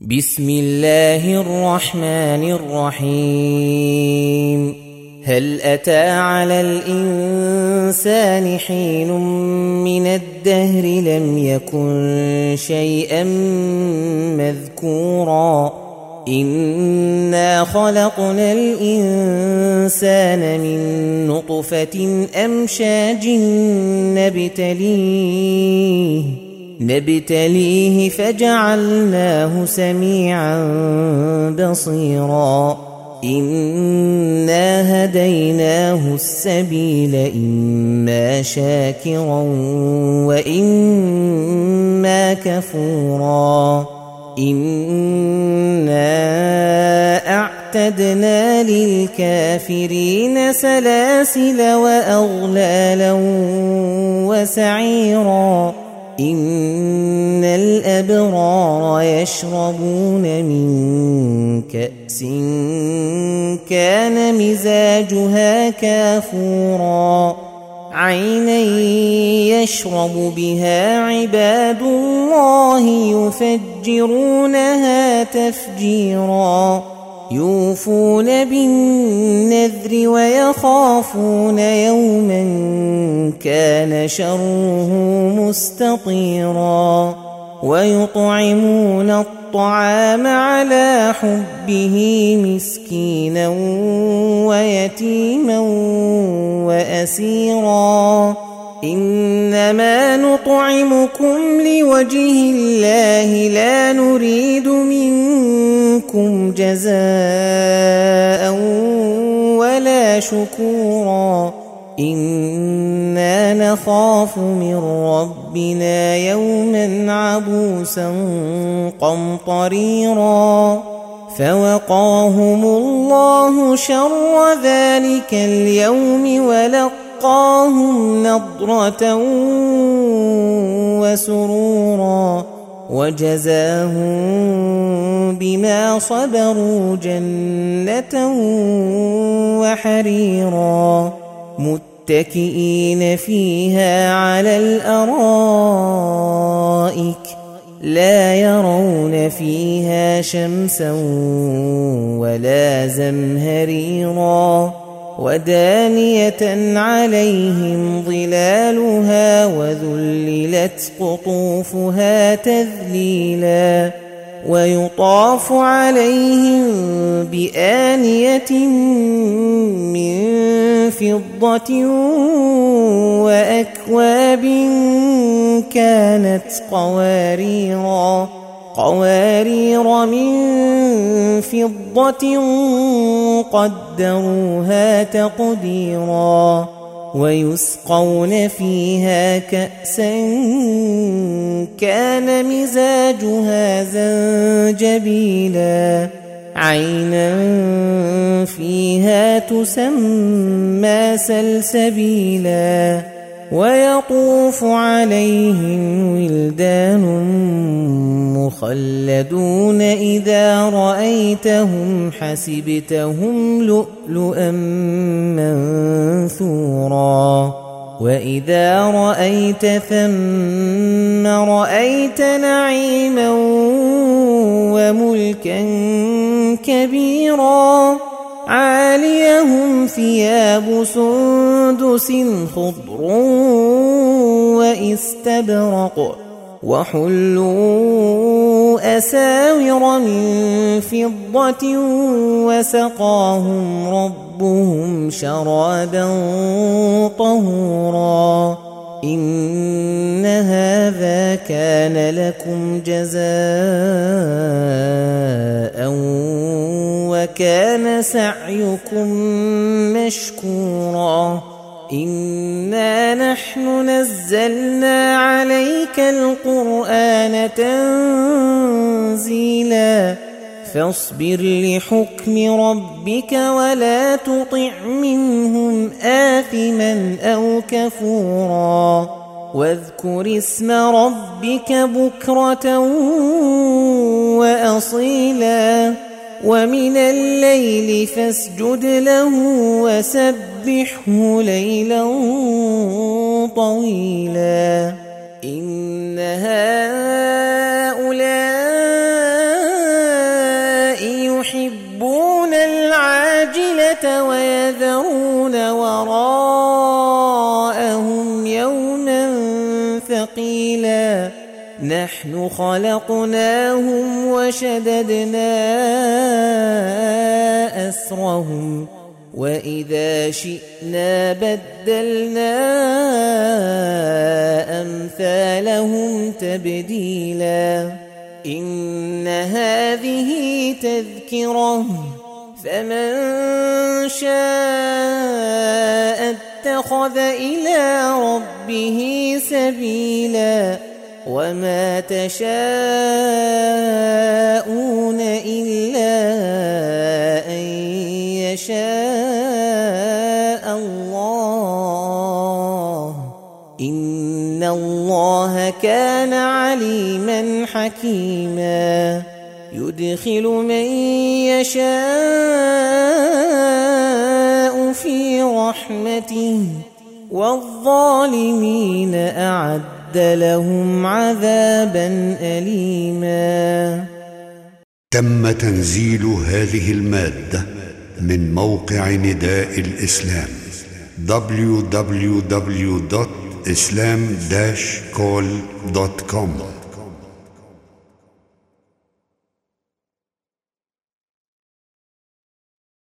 بسم الله الرحمن الرحيم. هل أتى على الإنسان حين من الدهر لم يكن شيئا مذكورا إنا خلقنا الإنسان من نطفة أمشاج نبتليه فجعلناه سميعا بصيرا إنا هديناه السبيل إما شاكرا وإما كفورا إنا أعتدنا للكافرين سلاسل وأغلالا وسعيرا إن الأبرار يشربون من كأس كان مزاجها كافورا عينا يشرب بها عباد الله يفجرونها تفجيرا يوفون بالنذر ويخافون يوما كان شره مستطيرا ويطعمون الطعام على حبه مسكينا ويتيما وأسيرا إنما نطعمكم لوجه الله لا نريد منكم جزاء ولا شكورا إنا نخاف من ربنا يوما عبوسا قمطريرا فوقاهم الله شر ذلك اليوم ولقاهم نضرة وسرورا وجزاهم بما صبروا جنة وحريرا متكئين فيها على الأرائك لا يرون فيها شمسا ولا زمهريرا ودانية عليهم ظلالها وذللت قطوفها تذليلا ويطاف عليهم بآنية من فضة وأكواب كانت قوارير من فضة قدروها تقديرا ويسقون فيها كأسا كان مزاجها زنجبيلا عينا فيها تسمى سلسبيلا ويطوف عليهم ولدان مخلدون إذا رأيتهم حسبتهم لؤلؤا منثورا وإذا رأيت ثم رأيت نعيما وملكا كبيرا عاليهم ثياب سندس خضر وإستبرق وحلوا أساور من فضة وسقاهم ربهم شرابا طهورا إن هذا كان لكم جزاء وكان سعيكم مشكورا إنا نحن نزلنا عليك القرآن تنزيلا فاصبر لحكم ربك ولا تطع منهم آثما أو كفورا واذكر اسم ربك بكرة وأصيلا ومن الليل فاسجد له وسبحه ليلا طويلا إن هؤلاء نحن خلقناهم وشددنا أسرهم وإذا شئنا بدلنا أمثالهم تبديلا إن هذه تذكرة فمن شاء اتخذ إلى ربه سبيلا وما تشاءون إلا أن يشاء الله إن الله كان عليما حكيما يدخل من يشاء في رحمته والظالمين أعد لهم عذابا أليما. تم تنزيل هذه المادة من موقع نداء الإسلام www.islam-call.com